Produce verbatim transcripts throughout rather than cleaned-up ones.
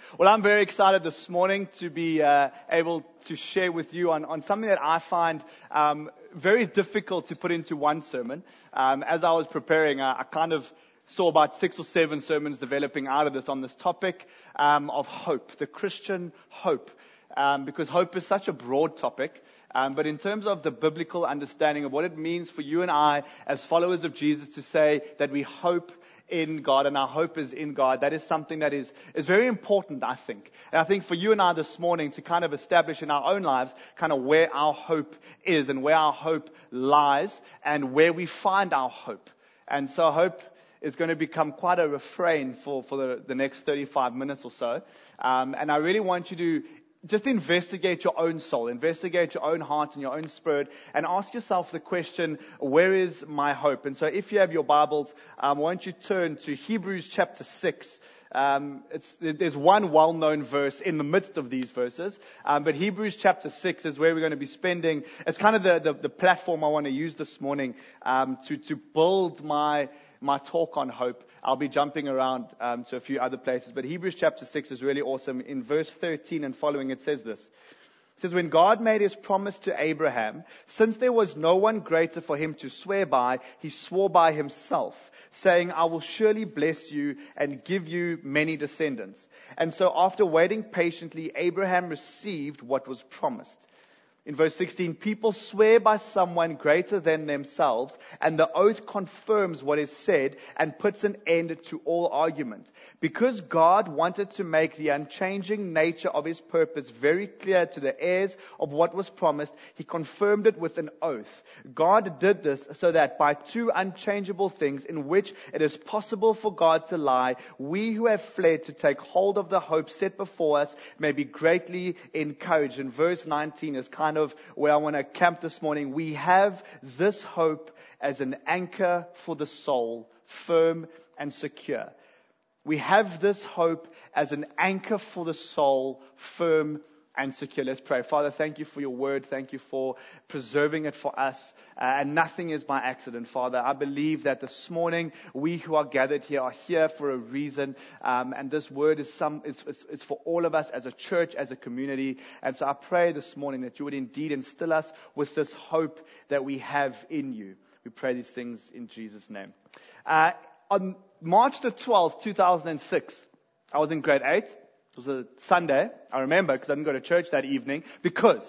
Well, I'm very excited this morning to be uh, able to share with you on, on something that I find um, very difficult to put into one sermon. Um, as I was preparing, I, I kind of saw about six or seven sermons developing out of this on this topic um, of hope, the Christian hope, um, because hope is such a broad topic. Um, but in terms of the biblical understanding of what it means for you and I as followers of Jesus to say that we hope in God and our hope is in God, that is something that is, is very important, I think. And I think for you and I this morning to kind of establish in our own lives kind of where our hope is and where our hope lies and where we find our hope. And so hope is going to become quite a refrain for, for the, the next thirty-five minutes or so. Um, and I really want you to just investigate your own soul, investigate your own heart and your own spirit, and ask yourself the question, where is my hope? And so if you have your Bibles, um, why don't you turn to Hebrews chapter six. Um, it's, there's one well-known verse in the midst of these verses, um, but Hebrews chapter six is where we're going to be spending. It's kind of the, the, the platform I want to use this morning um, to, to build my my talk on hope. I'll be jumping around um, to a few other places, but Hebrews chapter six is really awesome. In verse thirteen and following, it says this. It says, when God made his promise to Abraham, since there was no one greater for him to swear by, he swore by himself, saying, I will surely bless you and give you many descendants. And so after waiting patiently, Abraham received what was promised. In verse sixteen, people swear by someone greater than themselves, and the oath confirms what is said and puts an end to all argument. Because God wanted to make the unchanging nature of his purpose very clear to the heirs of what was promised, he confirmed it with an oath. God did this so that by two unchangeable things in which it is possible for God to lie, we who have fled to take hold of the hope set before us may be greatly encouraged. And verse nineteen is kind of where I want to camp this morning. We have this hope as an anchor for the soul, firm and secure. We have this hope as an anchor for the soul, firm and secure. Let's pray. Father, thank you for your word. Thank you for preserving it for us. Uh, and nothing is by accident, Father. I believe that this morning, we who are gathered here are here for a reason. Um, and this word is, some, is, is, is for all of us as a church, as a community. And so I pray this morning that you would indeed instill us with this hope that we have in you. We pray these things in Jesus' name. Uh, on March the twelfth, two thousand six, I was in grade eight. It was a Sunday, I remember, because I didn't go to church that evening, because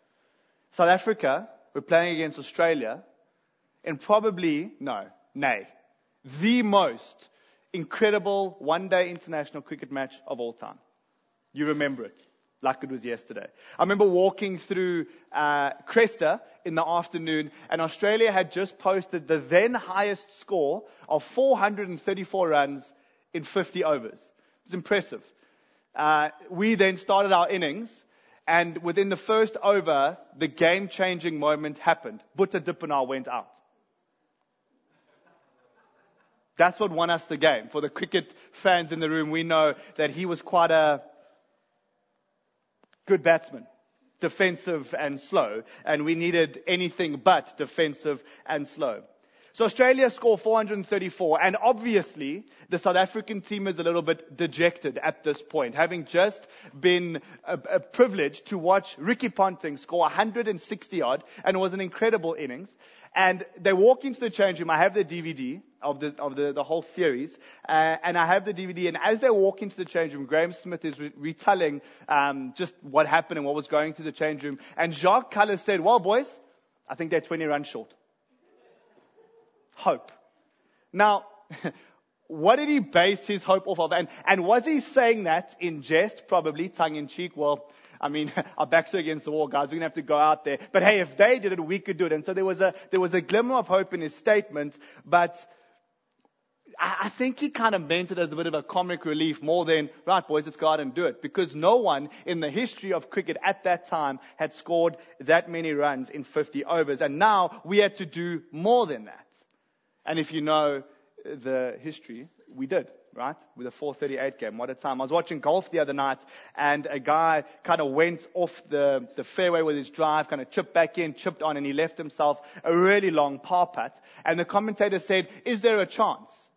South Africa were playing against Australia in probably, no, nay, the most incredible one-day international cricket match of all time. You remember it, like it was yesterday. I remember walking through uh, Cresta in the afternoon, and Australia had just posted the then highest score of four hundred thirty-four runs in fifty overs. It was impressive. Uh, we then started our innings, and within the first over, the game-changing moment happened. Boeta Dippenaar went out. That's what won us the game. For the cricket fans in the room, we know that he was quite a good batsman, defensive and slow, and we needed anything but defensive and slow. So Australia scored four hundred thirty-four, and obviously the South African team is a little bit dejected at this point, having just been a, a privilege to watch Ricky Ponting score one hundred sixty odd, and it was an incredible innings. And they walk into the change room. I have the D V D of the of the, the whole series, uh, and I have the D V D. And as they walk into the change room, Graham Smith is re- retelling um, just what happened and what was going through the change room. And Jacques Kallis said, "Well, boys, I think they're twenty runs short." Hope. Now, what did he base his hope off of? And, and was he saying that in jest, probably tongue in cheek? Well, I mean, our backs are against the wall, guys. We're going to have to go out there. But hey, if they did it, we could do it. And so there was a, there was a glimmer of hope in his statement, but I, I think he kind of meant it as a bit of a comic relief more than, right, boys, let's go out and do it. Because no one in the history of cricket at that time had scored that many runs in fifty overs. And now we had to do more than that. And if you know the history, we did, right? With a four thirty-eight game. What a time. I was watching golf the other night, and a guy kind of went off the, the fairway with his drive, kind of chipped back in, chipped on, and he left himself a really long par putt. And the commentator said, is there a chance?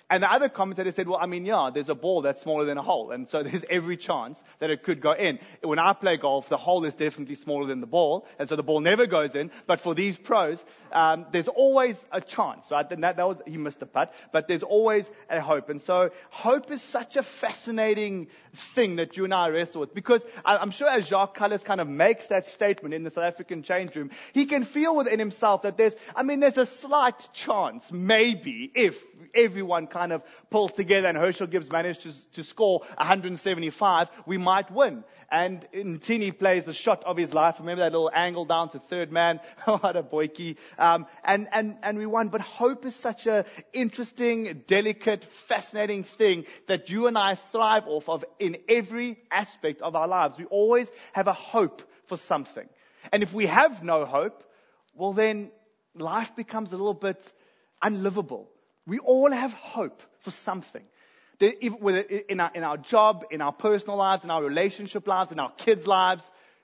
And the other commentator said, well, I mean, yeah, there's a ball that's smaller than a hole. And so there's every chance that it could go in. When I play golf, the hole is definitely smaller than the ball. And so the ball never goes in. But for these pros, um, there's always a chance, right? And that, that was, he missed the putt. But there's always a hope. And so hope is such a fascinating thing that you and I wrestle with. Because I, I'm sure as Jacques Callis kind of makes that statement in the South African change room, he can feel within himself that there's, I mean, there's a slight chance, maybe, if everyone kind of pulls together and Herschel Gibbs managed to, to score one hundred seventy-five, we might win. And Ntini plays the shot of his life. Remember that little angle down to third man? What a boykie. Um, and, and, and we won. But hope is such a interesting, delicate, fascinating thing that you and I thrive off of in every aspect of our lives. We always have a hope for something. And if we have no hope, well then life becomes a little bit unlivable. We all have hope for something. Whether in our, in our job, in our personal lives, in our relationship lives, in our kids' lives,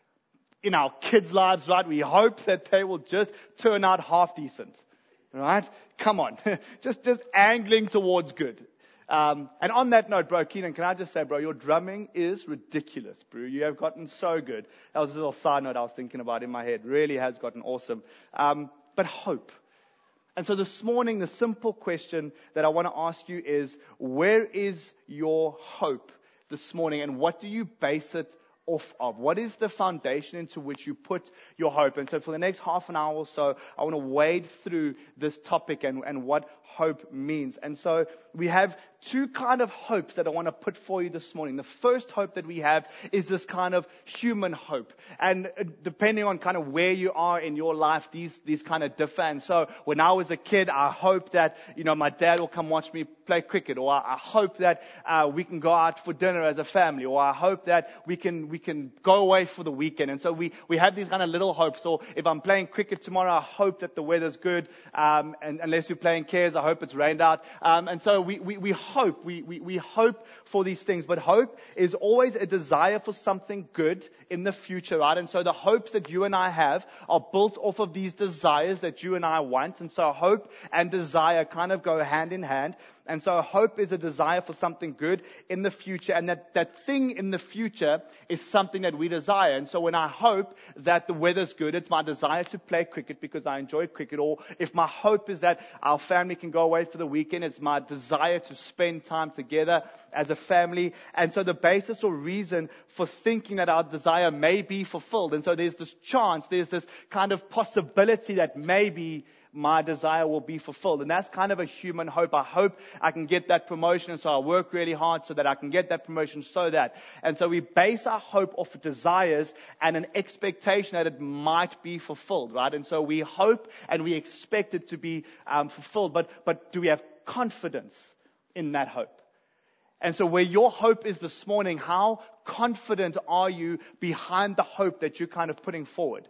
in our kids' lives, right? We hope that they will just turn out half decent, right? Come on. just, just angling towards good. Um, and on that note, bro, Keenan, can I just say, bro, your drumming is ridiculous, bro. You have gotten so good. That was a little side note I was thinking about in my head. Really has gotten awesome. Um, but hope. And so this morning, the simple question that I want to ask you is, where is your hope this morning? And what do you base it off of? What is the foundation into which you put your hope? And so for the next half an hour or so, I want to wade through this topic and, and what hope means. And so we have two kind of hopes that I want to put for you this morning. The first hope that we have is this kind of human hope. And depending on kind of where you are in your life, these, these kind of differ. And so when I was a kid, I hoped that, you know, my dad will come watch me play cricket, or I, I hope that uh, we can go out for dinner as a family, or I hope that we can, we can go away for the weekend. And so we, we have these kind of little hopes. Or if I'm playing cricket tomorrow, I hope that the weather's good. Um, and unless you're playing Cares, I hope it's rained out. Um, and so we, we, we hope, we, we, we hope for these things. But hope is always a desire for something good in the future, right? And so the hopes that you and I have are built off of these desires that you and I want. And so hope and desire kind of go hand in hand. And so hope is a desire for something good in the future. And that, that thing in the future is something that we desire. And so when I hope that the weather's good, it's my desire to play cricket because I enjoy cricket. Or if my hope is that our family can go away for the weekend, it's my desire to spend time together as a family. And so the basis or reason for thinking that our desire may be fulfilled. And so there's this chance, there's this kind of possibility that maybe my desire will be fulfilled. And that's kind of a human hope. I hope I can get that promotion, and so I work really hard so that I can get that promotion so that. And so we base our hope off desires and an expectation that it might be fulfilled, right? And so we hope and we expect it to be um, fulfilled. But, but do we have confidence in that hope? And so where your hope is this morning, how confident are you behind the hope that you're kind of putting forward?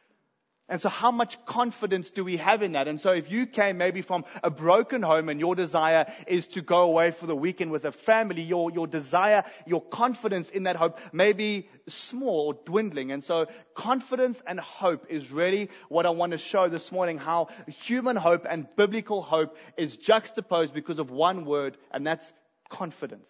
And so how much confidence do we have in that? And so if you came maybe from a broken home and your desire is to go away for the weekend with a family, your, your desire, your confidence in that hope may be small or dwindling. And so confidence and hope is really what I want to show this morning, how human hope and biblical hope is juxtaposed because of one word, and that's confidence.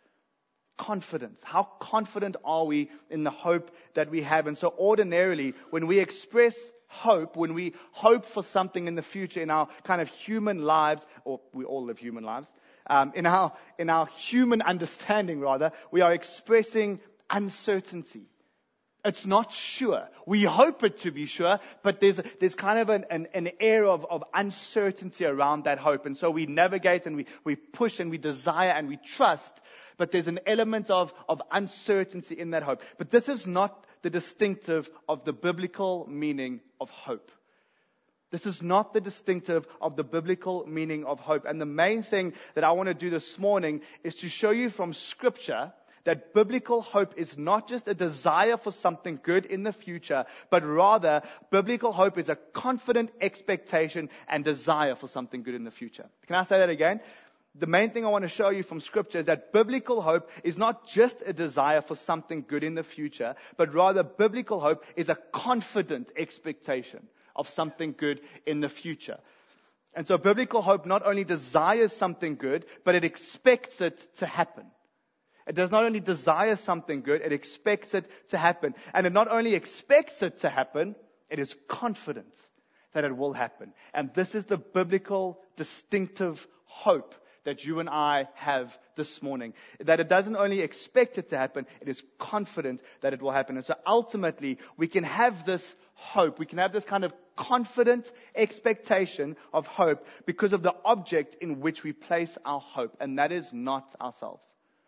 Confidence. How confident are we in the hope that we have? And so ordinarily, when we express hope, when we hope for something in the future in our kind of human lives, or we all live human lives, um, in our in our human understanding rather, we are expressing uncertainty. It's not sure. We hope it to be sure, but there's there's kind of an, an, an air of, of uncertainty around that hope. And so we navigate and we, we push and we desire and we trust, but there's an element of, of uncertainty in that hope. But this is not the distinctive of the biblical meaning of hope. This is not the distinctive of the biblical meaning of hope. And the main thing that I want to do this morning is to show you from Scripture that biblical hope is not just a desire for something good in the future, but rather biblical hope is a confident expectation and desire for something good in the future. Can I say that again? The main thing I want to show you from Scripture is that biblical hope is not just a desire for something good in the future, but rather biblical hope is a confident expectation of something good in the future. And so biblical hope not only desires something good, but it expects it to happen. It does not only desire something good, it expects it to happen. And it not only expects it to happen, it is confident that it will happen. And this is the biblical distinctive hope that you and I have this morning. That it doesn't only expect it to happen, it is confident that it will happen. And so ultimately, we can have this hope. We can have this kind of confident expectation of hope because of the object in which we place our hope. And that is not ourselves.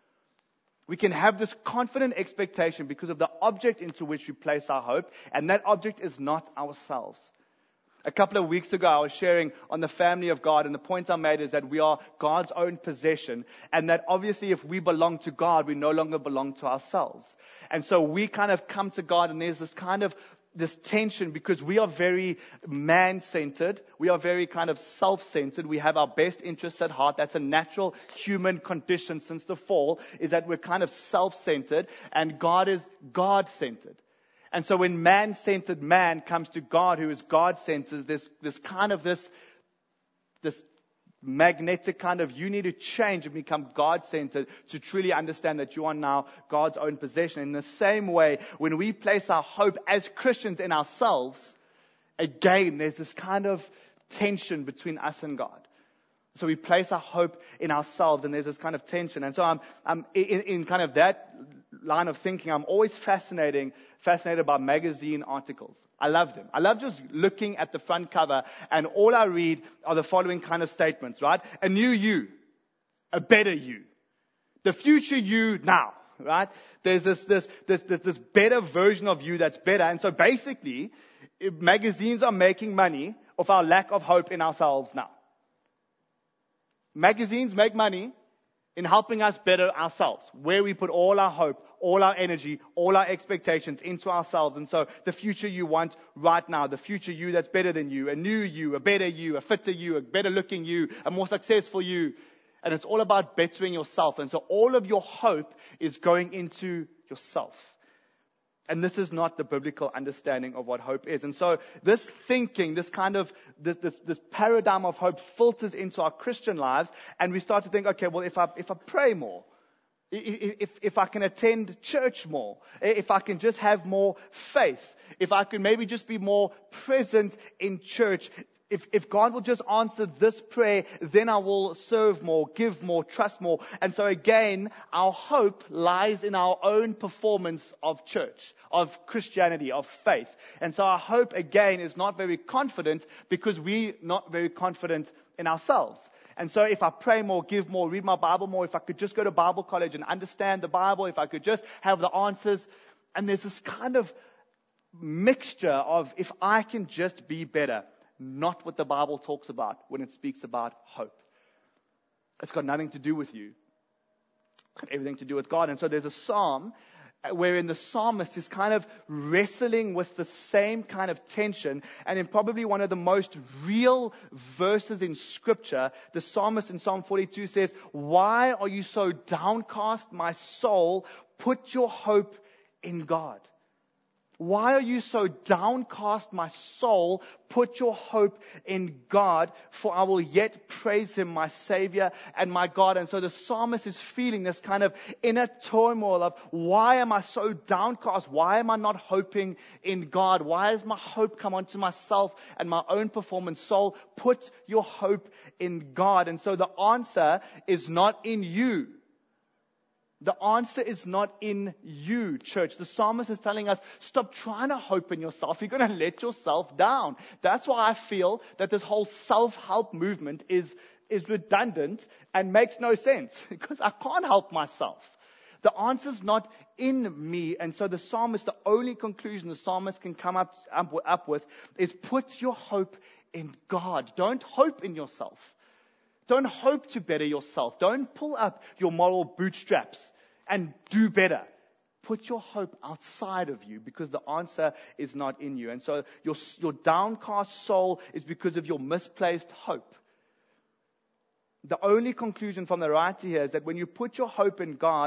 We can have this confident expectation because of the object into which we place our hope. And that object is not ourselves. A couple of weeks ago, I was sharing on the family of God, and the point I made is that we are God's own possession, and that obviously if we belong to God, we no longer belong to ourselves. And so we kind of come to God, and there's this kind of this tension because we are very man-centered. We are very kind of self-centered. We have our best interests at heart. That's a natural human condition since the fall, is that we're kind of self-centered, and God is God-centered. And so when man-centered man comes to God, who is God-centered, there's this kind of this, this magnetic kind of, you need to change and become God-centered to truly understand that you are now God's own possession. In the same way, when we place our hope as Christians in ourselves, again, there's this kind of tension between us and God. So we place our hope in ourselves, and there's this kind of tension. And so I'm, I'm in, in kind of that line of thinking, I'm always fascinating, fascinated by magazine articles. I love them. I love just looking at the front cover, and all I read are the following kind of statements, right? A new you, a better you, the future you now, right? There's this, this, this, this, this better version of you that's better. And so basically, magazines are making money off our lack of hope in ourselves now. Magazines make money in helping us better ourselves, where we put all our hope, all our energy, all our expectations into ourselves. And so the future you want right now, the future you that's better than you, a new you, a better you, a fitter you, a better looking you, a more successful you. And it's all about bettering yourself. And so all of your hope is going into yourself. And this is not the biblical understanding of what hope is. And so this thinking, this kind of, this, this, this paradigm of hope filters into our Christian lives. And we start to think, okay, well, if I, if I pray more, if, if I can attend church more, if I can just have more faith, if I can maybe just be more present in church, If, if God will just answer this prayer, then I will serve more, give more, trust more. And so again, our hope lies in our own performance of church, of Christianity, of faith. And so our hope again is not very confident because we're not very confident in ourselves. And so if I pray more, give more, read my Bible more, if I could just go to Bible college and understand the Bible, if I could just have the answers. And there's this kind of mixture of if I can just be better. Not what the Bible talks about when it speaks about hope. It's got nothing to do with you. It's got everything to do with God. And so there's a psalm wherein the psalmist is kind of wrestling with the same kind of tension. And in probably one of the most real verses in Scripture, the psalmist in Psalm forty-two says, "Why are you so downcast, my soul? Put your hope in God." Why are you so downcast, my soul? Put your hope in God, for I will yet praise Him, my Savior and my God. And so the psalmist is feeling this kind of inner turmoil of, why am I so downcast? Why am I not hoping in God? Why has my hope come onto myself and my own performance? Soul, put your hope in God. And so the answer is not in you. The answer is not in you, church. The psalmist is telling us, stop trying to hope in yourself. You're going to let yourself down. That's why I feel that this whole self-help movement is, is redundant and makes no sense, because I can't help myself. The answer's not in me. And so the psalmist, the only conclusion the psalmist can come up, up, up with is put your hope in God. Don't hope in yourself. Don't hope to better yourself. Don't pull up your moral bootstraps and do better. Put your hope outside of you, because the answer is not in you. And so your, your downcast soul is because of your misplaced hope. The only conclusion from the writer here is that when you put your hope in God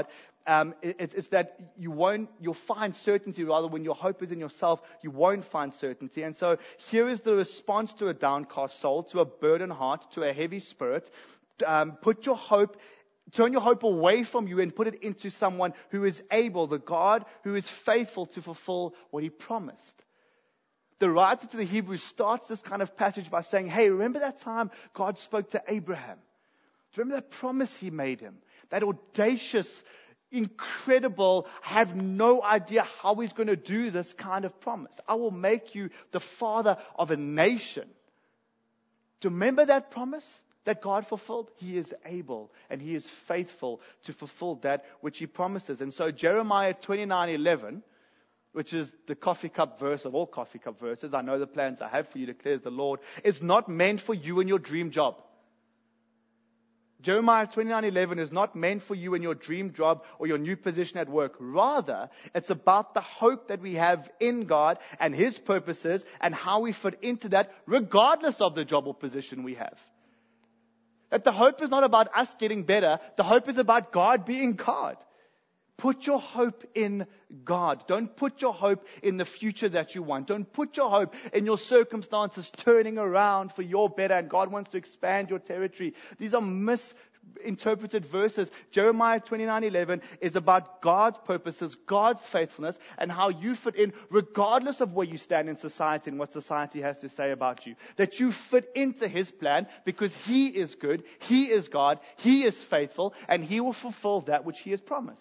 Um, it, it's, it's that you won't, you'll find certainty. Rather, when your hope is in yourself, you won't find certainty. And so here is the response to a downcast soul, to a burdened heart, to a heavy spirit. Um, put your hope, turn your hope away from you and put it into someone who is able, the God who is faithful to fulfill what He promised. The writer to the Hebrews starts this kind of passage by saying, hey, remember that time God spoke to Abraham? Do you remember that promise He made him? That audacious, incredible, have no idea how He's going to do this kind of promise. I will make you the father of a nation. Do you remember that promise that God fulfilled? He is able and He is faithful to fulfill that which He promises. And so Jeremiah twenty-nine eleven, which is the coffee cup verse of all coffee cup verses, I know the plans I have for you, declares the Lord, is not meant for you and your dream job. Jeremiah twenty-nine eleven is not meant for you and your dream job or your new position at work. Rather, it's about the hope that we have in God and His purposes and how we fit into that regardless of the job or position we have. That the hope is not about us getting better. The hope is about God being God. Put your hope in God. Don't put your hope in the future that you want. Don't put your hope in your circumstances turning around for your better and God wants to expand your territory. These are misinterpreted verses. Jeremiah twenty-nine eleven is about God's purposes, God's faithfulness, and how you fit in regardless of where you stand in society and what society has to say about you. That you fit into His plan because He is good, He is God, He is faithful, and He will fulfill that which He has promised.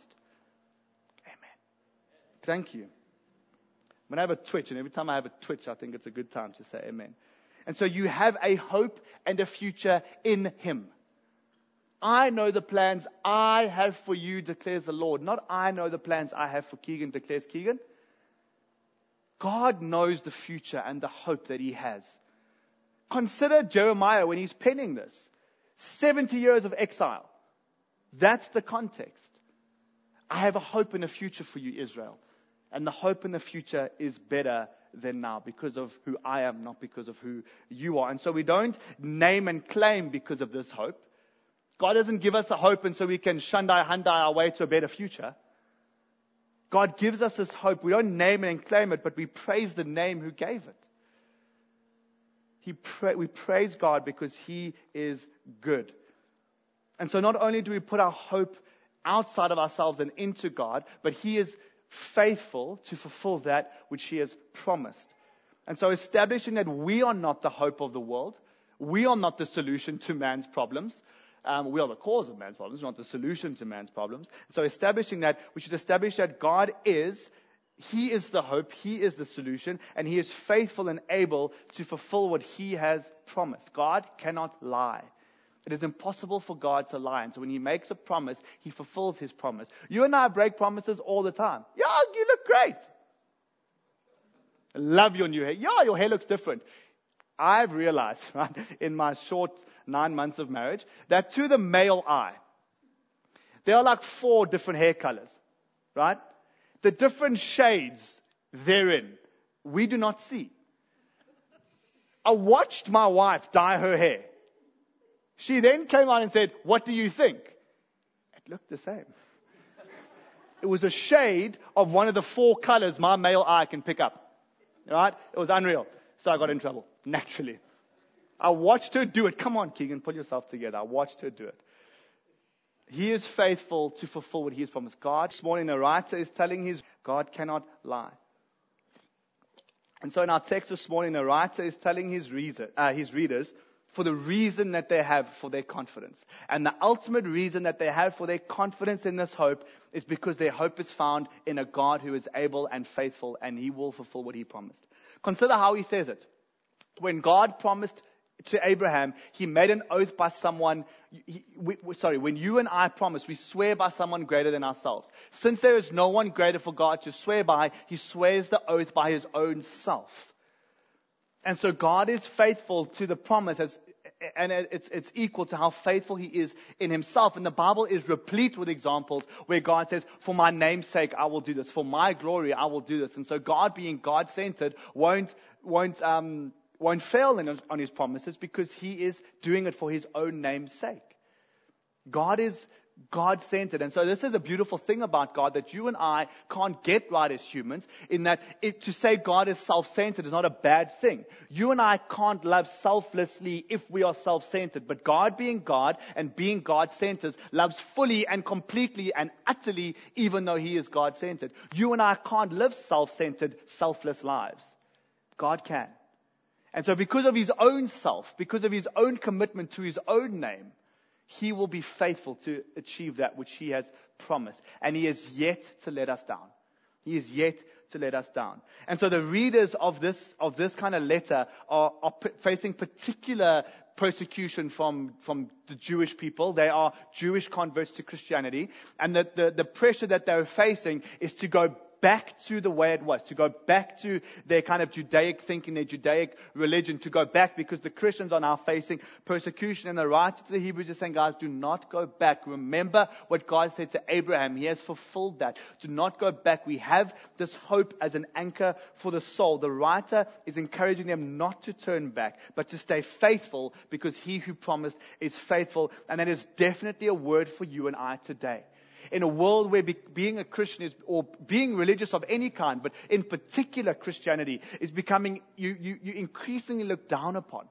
Thank you. When I have a twitch, and every time I have a twitch, I think it's a good time to say amen. And so you have a hope and a future in Him. I know the plans I have for you, declares the Lord. Not I know the plans I have for Keegan, declares Keegan. God knows the future and the hope that He has. Consider Jeremiah when he's penning this. seventy years of exile. That's the context. I have a hope and a future for you, Israel. And the hope in the future is better than now because of who I am, not because of who you are. And so we don't name and claim because of this hope. God doesn't give us a hope and so we can shandai handai our way to a better future. God gives us this hope. We don't name it and claim it, but we praise the name who gave it. He pra- we praise God because He is good. And so not only do we put our hope outside of ourselves and into God, but He is faithful to fulfill that which He has promised. And so establishing that we are not the hope of the world, we are not the solution to man's problems, um, we are the cause of man's problems, not the solution to man's problems. So establishing that, we should establish that God is, He is the hope, He is the solution, and He is faithful and able to fulfill what He has promised. God cannot lie. It is impossible for God to lie. And so when He makes a promise, He fulfills His promise. You and I break promises all the time. Yeah, you look great. I love your new hair. Yeah, your hair looks different. I've realized, right, in my short nine months of marriage, that to the male eye, there are like four different hair colors, right? The different shades therein, we do not see. I watched my wife dye her hair. She then came out and said, "What do you think?" It looked the same. It was a shade of one of the four colors my male eye can pick up. Right? It was unreal. So I got in trouble, naturally. I watched her do it. Come on, Keegan, pull yourself together. I watched her do it. He is faithful to fulfill what He has promised. God, this morning, the writer is telling his, God cannot lie. And so in our text this morning, the writer is telling his, reader, uh, his readers for the reason that they have for their confidence. And the ultimate reason that they have for their confidence in this hope is because their hope is found in a God who is able and faithful, and He will fulfill what He promised. Consider how He says it. When God promised to Abraham, He made an oath by someone, he, we, sorry, when you and I promise, we swear by someone greater than ourselves. Since there is no one greater for God to swear by, He swears the oath by His own self. And so God is faithful to the promise, as, and it's, it's equal to how faithful He is in Himself. And the Bible is replete with examples where God says, for my name's sake, I will do this. For my glory, I will do this. And so God, being God-centered, won't, won't, um, won't fail in, on His promises because He is doing it for His own name's sake. God is God-centered. And so this is a beautiful thing about God, that you and I can't get right as humans, in that it, to say God is self-centered is not a bad thing. You and I can't love selflessly if we are self-centered. But God, being God and being God-centered, loves fully and completely and utterly, even though He is God-centered. You and I can't live self-centered, selfless lives. God can. And so because of His own self, because of His own commitment to His own name, He will be faithful to achieve that which He has promised. And He is yet to let us down. He is yet to let us down. And so the readers of this of this kind of letter are, are p- facing particular persecution from, from the Jewish people. They are Jewish converts to Christianity. And the, the, the pressure that they're facing is to go back to the way it was, to go back to their kind of Judaic thinking, their Judaic religion, to go back, because the Christians are now facing persecution. And the writer to the Hebrews is saying, guys, do not go back. Remember what God said to Abraham. He has fulfilled that. Do not go back. We have this hope as an anchor for the soul. The writer is encouraging them not to turn back, but to stay faithful, because He who promised is faithful. And that is definitely a word for you and I today. In a world where be, being a Christian is, or being religious of any kind, but in particular Christianity, is becoming, you, you, you increasingly look down upon.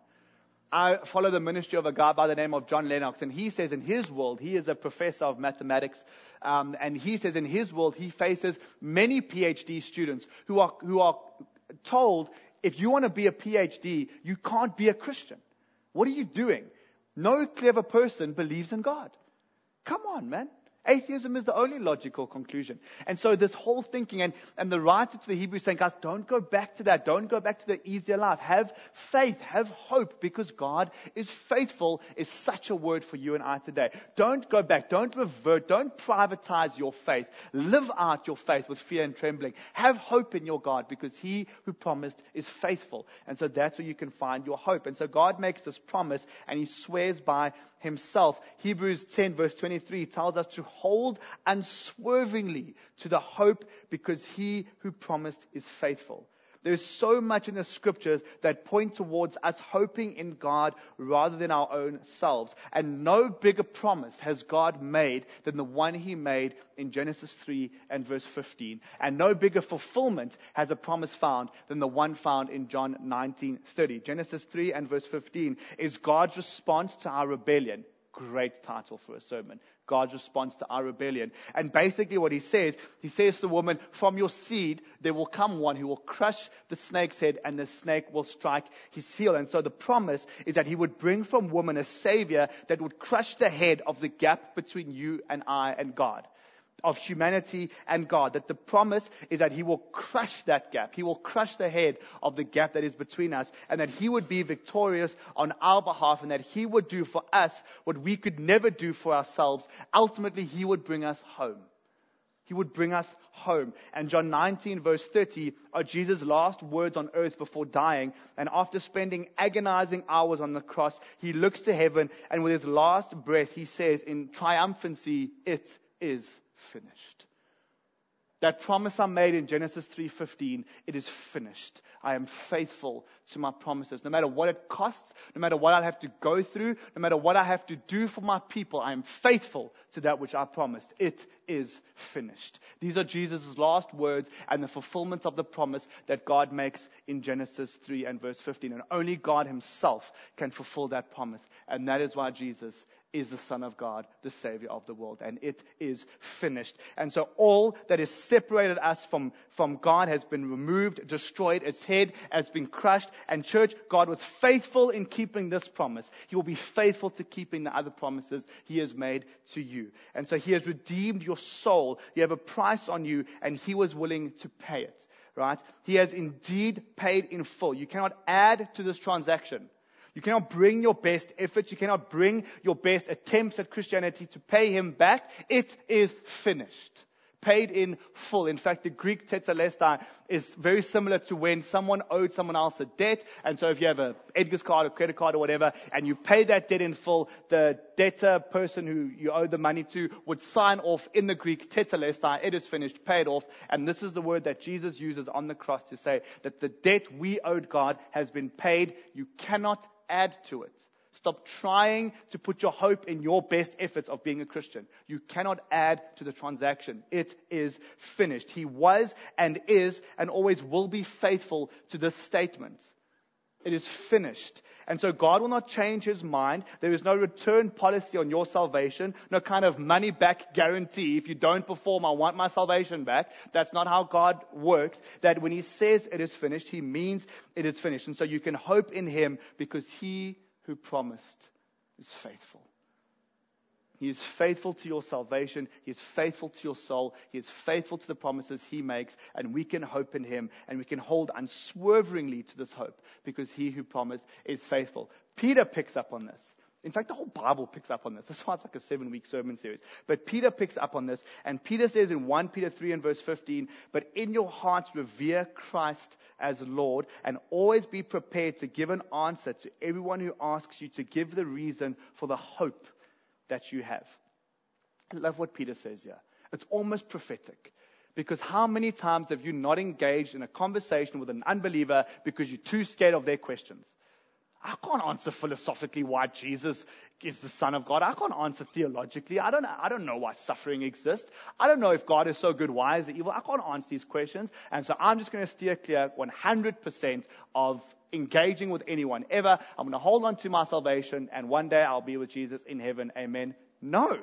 I follow the ministry of a guy by the name of John Lennox, and he says in his world, he is a professor of mathematics, um, and he says in his world, he faces many PhD students who are, who are told, if you want to be a PhD, you can't be a Christian. What are you doing? No clever person believes in God. Come on, man. Atheism is the only logical conclusion. And so this whole thinking, and, and the writer to the Hebrews saying, guys, don't go back to that. Don't go back to the easier life. Have faith, have hope, because God is faithful, is such a word for you and I today. Don't go back. Don't revert. Don't privatize your faith. Live out your faith with fear and trembling. Have hope in your God, because He who promised is faithful. And so that's where you can find your hope. And so God makes this promise, and He swears by Himself. Hebrews ten verse twenty-three tells us to hold unswervingly to the hope, because He who promised is faithful. There's so much in the scriptures that point towards us hoping in God rather than our own selves. And no bigger promise has God made than the one He made in Genesis three and verse fifteen. And no bigger fulfillment has a promise found than the one found in John nineteen thirty. Genesis three and verse fifteen is God's response to our rebellion. Great title for a sermon. God's response to our rebellion. And basically what He says, He says to the woman, from your seed there will come one who will crush the snake's head, and the snake will strike his heel. And so the promise is that He would bring from woman a Savior that would crush the head of the gap between you and I and God, of humanity and God. That the promise is that He will crush that gap. He will crush the head of the gap that is between us, and that He would be victorious on our behalf, and that He would do for us what we could never do for ourselves. Ultimately, He would bring us home. He would bring us home. And John nineteen verse thirty are Jesus' last words on earth before dying. And after spending agonizing hours on the cross, He looks to heaven, and with His last breath, He says in triumphancy, it is finished. That promise I made in Genesis three fifteen, it is finished. I am faithful to my promises. No matter what it costs, no matter what I have to go through, no matter what I have to do for my people, I am faithful to that which I promised. It is finished. These are Jesus' last words and the fulfillment of the promise that God makes in Genesis three and verse fifteen. And only God Himself can fulfill that promise. And that is why Jesus is the Son of God, the Savior of the world. And it is finished. And so all that has separated us from, from God has been removed, destroyed. Its head has been crushed. And church, God was faithful in keeping this promise. He will be faithful to keeping the other promises He has made to you. And so He has redeemed your soul. You have a price on you, and He was willing to pay it. Right? He has indeed paid in full. You cannot add to this transaction. You cannot bring your best efforts. You cannot bring your best attempts at Christianity to pay Him back. It is finished. Paid in full. In fact, the Greek tetelestai is very similar to when someone owed someone else a debt. And so if you have a Edgar's card or credit card or whatever, and you pay that debt in full, the debtor person who you owe the money to would sign off in the Greek tetelestai. It is finished, paid off. And this is the word that Jesus uses on the cross to say that the debt we owed God has been paid. You cannot add to it. Stop trying to put your hope in your best efforts of being a Christian. You cannot add to the transaction. It is finished. He was and is and always will be faithful to this statement. It is finished. And so God will not change his mind. There is no return policy on your salvation. No kind of money back guarantee. If you don't perform, I want my salvation back. That's not how God works. That when he says it is finished, he means it is finished. And so you can hope in him because he who promised is faithful. He is faithful to your salvation. He is faithful to your soul. He is faithful to the promises he makes. And we can hope in him. And we can hold unswervingly to this hope because he who promised is faithful. Peter picks up on this. In fact, the whole Bible picks up on this. That's why it's like a seven-week sermon series. But Peter picks up on this. And Peter says in First Peter three and verse fifteen, but in your hearts revere Christ as Lord and always be prepared to give an answer to everyone who asks you to give the reason for the hope that you have. I love what Peter says here. It's almost prophetic. Because how many times have you not engaged in a conversation with an unbeliever because you're too scared of their questions? I can't answer philosophically why Jesus is the Son of God. I can't answer theologically. I don't know, I don't know why suffering exists. I don't know if God is so good, why is he evil? I can't answer these questions. And so I'm just going to steer clear one hundred percent of engaging with anyone ever. I'm going to hold on to my salvation and one day I'll be with Jesus in heaven. Amen. No.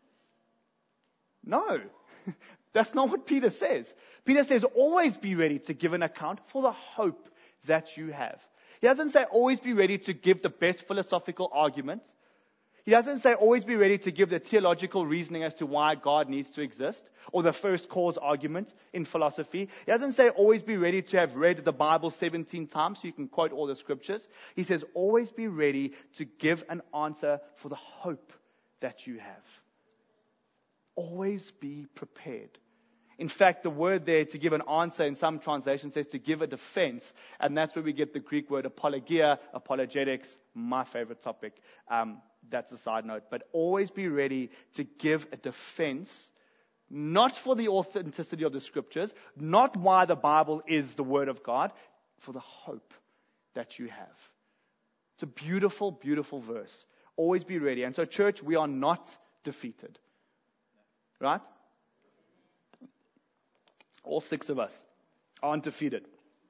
No. That's not what Peter says. Peter says always be ready to give an account for the hope that you have. He doesn't say always be ready to give the best philosophical argument. He doesn't say always be ready to give the theological reasoning as to why God needs to exist, or the first cause argument in philosophy. He doesn't say always be ready to have read the Bible seventeen times so you can quote all the scriptures. He says always be ready to give an answer for the hope that you have. Always be prepared. In fact, the word there to give an answer in some translations says to give a defense. And that's where we get the Greek word apologia, apologetics, my favorite topic. Um, that's a side note. But always be ready to give a defense, not for the authenticity of the scriptures, not why the Bible is the word of God, for the hope that you have. It's a beautiful, beautiful verse. Always be ready. And so, church, we are not defeated. Right? All six of us are undefeated.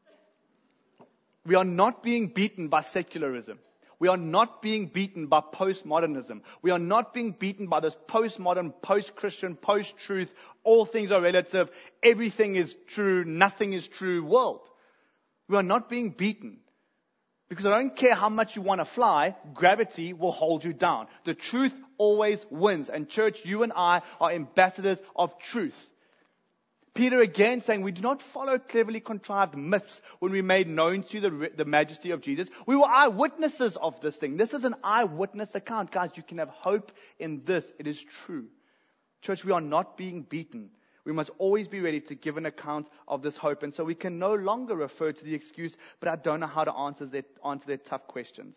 We are not being beaten by secularism. We are not being beaten by postmodernism. We are not being beaten by this postmodern, post-Christian, post-truth, all things are relative, everything is true, nothing is true world. We are not being beaten. Because I don't care how much you want to fly, gravity will hold you down. The truth always wins. And church, you and I are ambassadors of truth. Peter again saying we do not follow cleverly contrived myths when we made known to you the, the majesty of Jesus. We were eyewitnesses of this thing. This is an eyewitness account. Guys, you can have hope in this. It is true. Church, we are not being beaten. We must always be ready to give an account of this hope. And so we can no longer refer to the excuse, but I don't know how to answer their, answer their tough questions.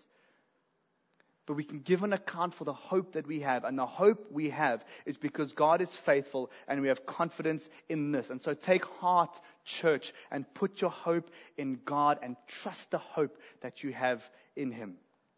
But we can give an account for the hope that we have. And the hope we have is because God is faithful and we have confidence in this. And so take heart, church, and put your hope in God and trust the hope that you have in him.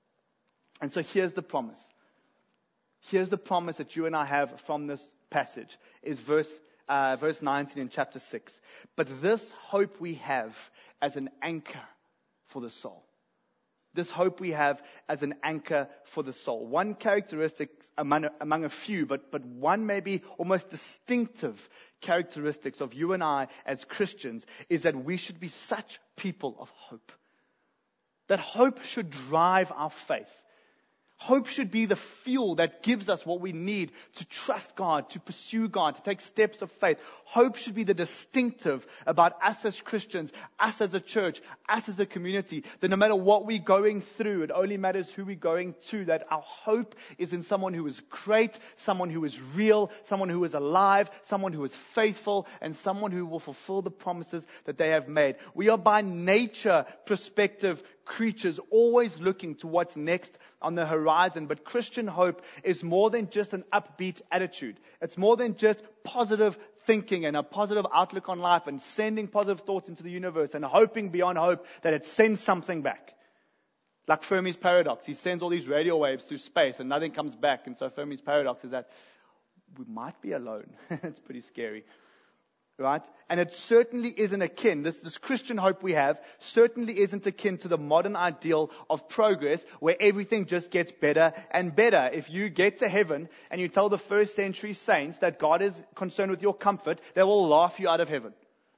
And so here's the promise. Here's the promise that you and I have from this passage is verse uh, verse nineteen in chapter six. But this hope we have as an anchor for the soul. This hope we have as an anchor for the soul. One characteristic among, among a few, but, but one maybe almost distinctive characteristics of you and I as Christians is that we should be such people of hope. That hope should drive our faith. Hope should be the fuel that gives us what we need to trust God, to pursue God, to take steps of faith. Hope should be the distinctive about us as Christians, us as a church, us as a community. That no matter what we're going through, it only matters who we're going to. That our hope is in someone who is great, someone who is real, someone who is alive, someone who is faithful, and someone who will fulfill the promises that they have made. We are by nature prospective creatures, always looking to what's next on the horizon. But Christian hope is more than just an upbeat attitude. It's more than just positive thinking and a positive outlook on life and sending positive thoughts into the universe and hoping beyond hope that it sends something back. Like Fermi's paradox. He sends all these radio waves through space and nothing comes back. And so Fermi's paradox is that we might be alone. It's pretty scary. Right? And it certainly isn't akin, this, this Christian hope we have, certainly isn't akin to the modern ideal of progress where everything just gets better and better. If you get to heaven and you tell the first century saints that God is concerned with your comfort, they will laugh you out of heaven.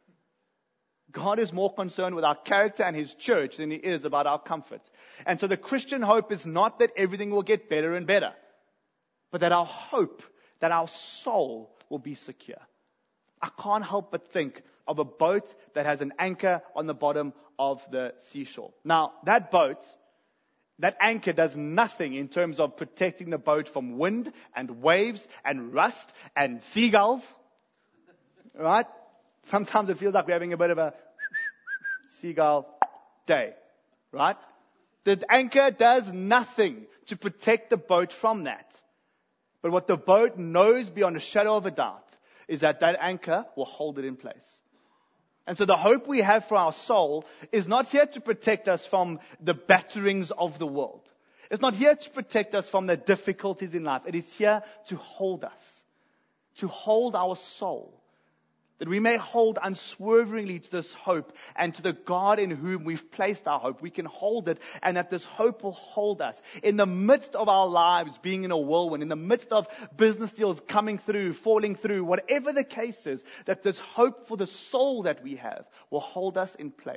God is more concerned with our character and His church than He is about our comfort. And so the Christian hope is not that everything will get better and better, but that our hope, that our soul will be secure. I can't help but think of a boat that has an anchor on the bottom of the seashore. Now, that boat, that anchor does nothing in terms of protecting the boat from wind and waves and rust and seagulls. Right? Sometimes it feels like we're having a bit of a seagull day. Right? The anchor does nothing to protect the boat from that. But what the boat knows beyond a shadow of a doubt is that that anchor will hold it in place. And so the hope we have for our soul is not here to protect us from the batterings of the world. It's not here to protect us from the difficulties in life. It is here to hold us, to hold our soul, that we may hold unswervingly to this hope and to the God in whom we've placed our hope. We can hold it, and that this hope will hold us. In the midst of our lives being in a whirlwind, in the midst of business deals coming through, falling through, whatever the case is, that this hope for the soul that we have will hold us in place.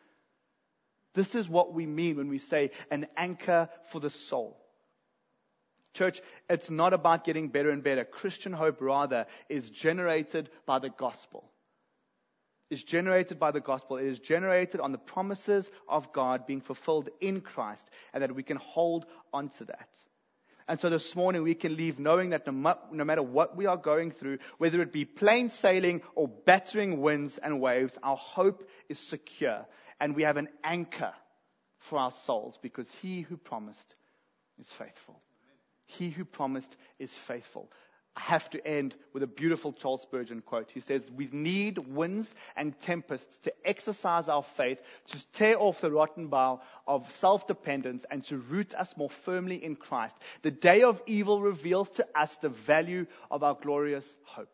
This is what we mean when we say an anchor for the soul. Church, it's not about getting better and better. Christian hope, rather, is generated by the gospel. It's generated by the gospel. It is generated on the promises of God being fulfilled in Christ, and that we can hold on to that. And so this morning we can leave knowing that no, no matter what we are going through, whether it be plain sailing or battering winds and waves, our hope is secure. And we have an anchor for our souls because He who promised is faithful. He who promised is faithful. I have to end with a beautiful Charles Spurgeon quote. He says, we need winds and tempests to exercise our faith, to tear off the rotten bough of self-dependence and to root us more firmly in Christ. The day of evil reveals to us the value of our glorious hope.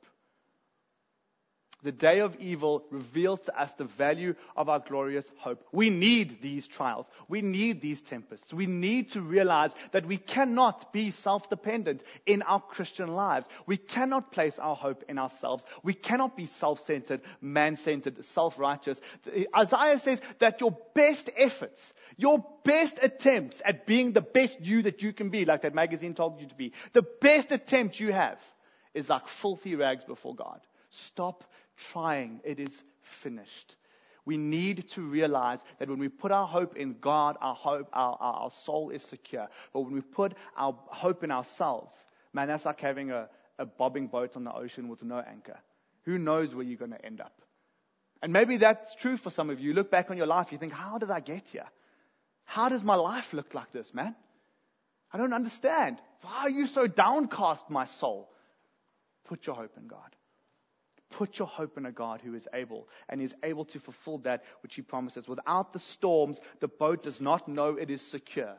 The day of evil reveals to us the value of our glorious hope. We need these trials. We need these tempests. We need to realize that we cannot be self-dependent in our Christian lives. We cannot place our hope in ourselves. We cannot be self-centered, man-centered, self-righteous. Isaiah says that your best efforts, your best attempts at being the best you that you can be, like that magazine told you to be, the best attempt you have is like filthy rags before God. Stop trying. It is finished. We need to realize that when we put our hope in God, our hope, our, our, our soul is secure. But when we put our hope in ourselves, man, that's like having a, a bobbing boat on the ocean with no anchor. Who knows where you're going to end up? And maybe that's true for some of you. You look back on your life, you think, how did I get here? How does my life look like this, man? I don't understand. Why are you so downcast, my soul? Put your hope in God. Put your hope in a God who is able and is able to fulfill that which He promises. Without the storms, the boat does not know it is secure.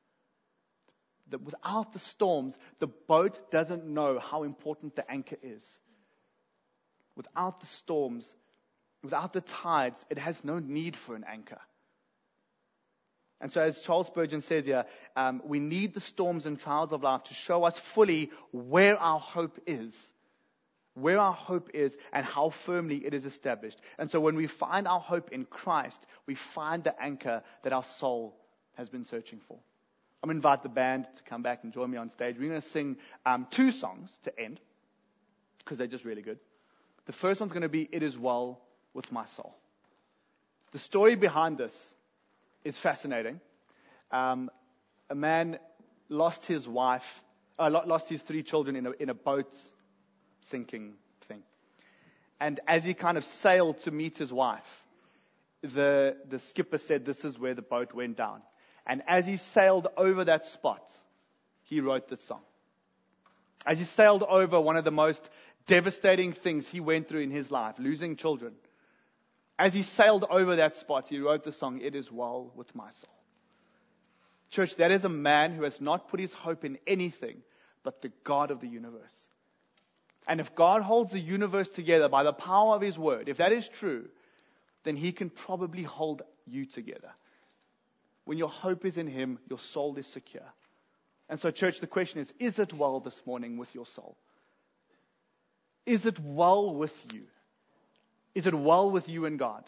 The, without the storms, the boat doesn't know how important the anchor is. Without the storms, without the tides, it has no need for an anchor. And so as Charles Spurgeon says here, um, we need the storms and trials of life to show us fully where our hope is. Where our hope is and how firmly it is established. And so when we find our hope in Christ, we find the anchor that our soul has been searching for. I'm going to invite the band to come back and join me on stage. We're going to sing um, two songs to end because they're just really good. The first one's going to be It Is Well With My Soul. The story behind this is fascinating. Um, a man lost his wife, uh, lost his three children in a, in a boat sinking thing. And as he kind of sailed to meet his wife, the, the skipper said this is where the boat went down. And as he sailed over that spot, he wrote this song. As he sailed over one of the most devastating things he went through in his life, losing children. As he sailed over that spot, he wrote the song, It Is Well With My Soul. Church, that is a man who has not put his hope in anything but the God of the universe. And if God holds the universe together by the power of his word, if that is true, then he can probably hold you together. When your hope is in him, your soul is secure. And so, church, the question is, is it well this morning with your soul? Is it well with you? Is it well with you and God?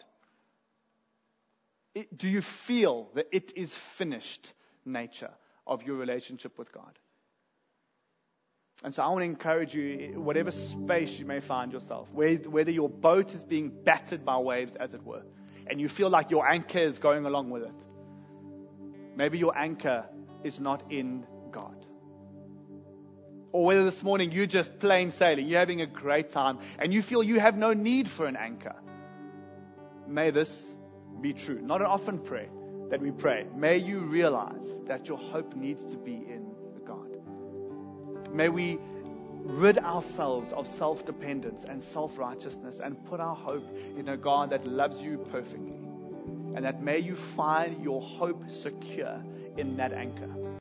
It, do you feel that it is finished nature of your relationship with God? And so I want to encourage you, whatever space you may find yourself, whether your boat is being battered by waves, as it were, and you feel like your anchor is going along with it. Maybe your anchor is not in God. Or whether this morning you're just plain sailing, you're having a great time, and you feel you have no need for an anchor. May this be true. Not an often prayer that we pray. May you realize that your hope needs to be in God. May we rid ourselves of self-dependence and self-righteousness and put our hope in a God that loves you perfectly. And that may you find your hope secure in that anchor.